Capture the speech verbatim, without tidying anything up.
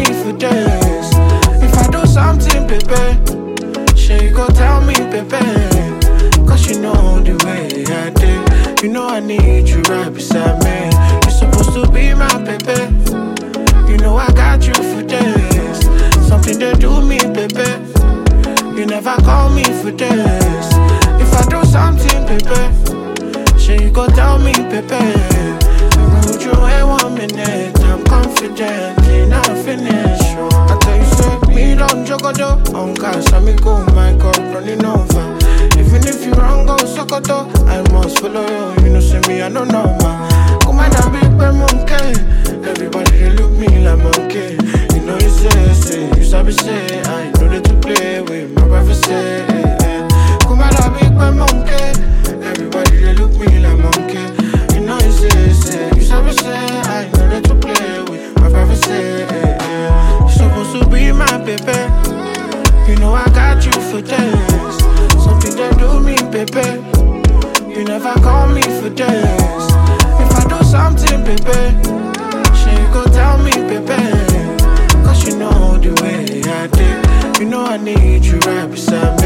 me for days. If I do something, baby, sure you go tell me, baby. Cause you know the way I did. You know I need you right beside me. You're supposed to be my baby. You know I got you for days. Something they do me, baby. You never call me for days. If I do something, baby, sure you go tell me, baby. Would you wait one minute? I'm confident in our finish. I tell you, say, me don't jogodo. On gas, I me go, my God, running over. Even if you wrong, go sokoto. I must follow you, you know, see me, I don't know, man. Come on, I big boy monkey. Everybody, they look me like monkey. You know, you say, say, you sabi say, I know that to play with my brother say. Come on, I big boy monkey. Everybody, they look me like monkey. You know, you say, say, you sabi say, I know that to play with my brother say. You're supposed to be my baby. You know, I got you for days. Something they do me, baby. You never call me for days. If I do something, baby, sure you go tell me, baby. Cause you know the way I did. You know I need you right beside me.